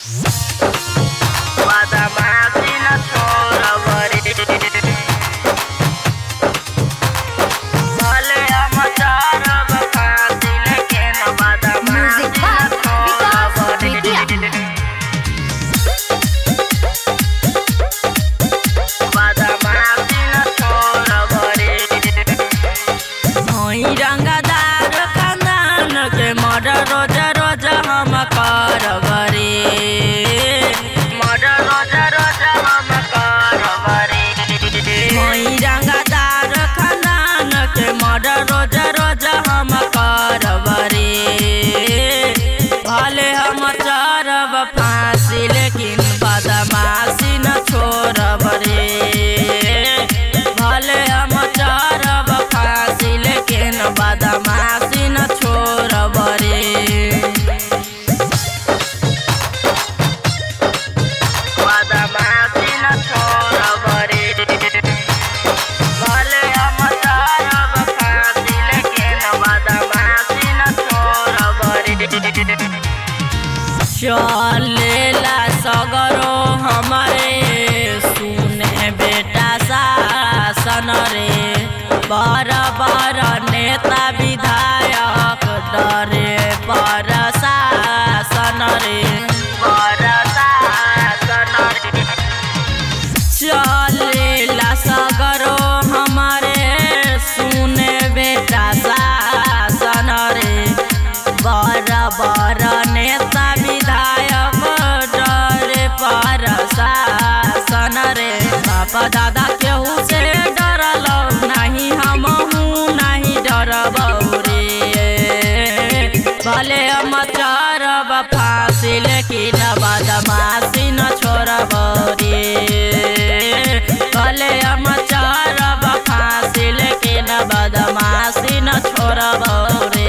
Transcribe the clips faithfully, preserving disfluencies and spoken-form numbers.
फांसी लेकिन बदमाशी न छोड़ब रे। भले हम चढ़ब फांसी लेकिन बदमाशी न छोड़ब रे। बदमाशी न छोड़ब रे। भले हम चढ़ब फांसी लेकिन बदमाशी न छोड़ब रे। चलेला सगरो हमारे सुने बेटा शासन रे। बड़ बड़ नेता विधायक डरे प्रशासन रे। प्रशासन रे चलेला सगरो हमारे सुने बेटा शासन रे। बड़ बड़ नेता प्रशासन रे। बापा दादा केहू से डरल नहीं, हमहू नहीं डरब रे। भले हम चढ़ब फांसी लेकिन बदमाशी न छोड़ब रे। भले हम चढ़ब फांसी लेकिन बदमाशी न छोड़ब रे।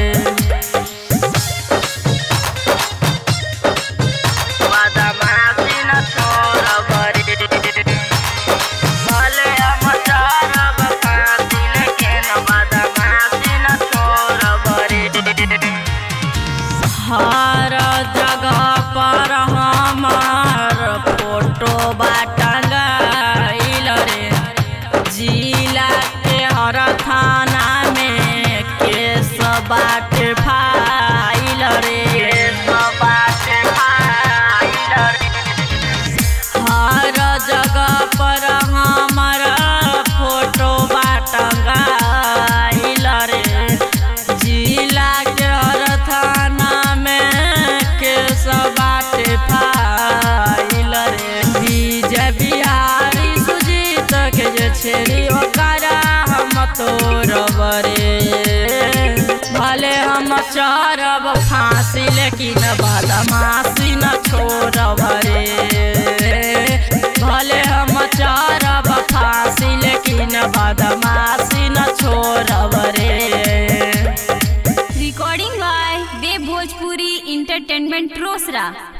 हर जगह पर हमार फोटो बाटंगाइल रे। जिला के हर थाना में केस बाट फाइल रे। हर जगह पर हमार फोटो बाटंगाइल रे। जिला के हर थाना फाइल रे। विजय बिहारी सुजीत के जे छेड़ी ओकरा हम तोड़ब रे। भले हम चढ़ब फांसी लेकिन बदमाशी न छोड़ब रे। भले हम चढ़ब फांसी लेकिन बदमाशी न छोड़ब रे। Recording by Dev Bhojpuri entertainment Rosera.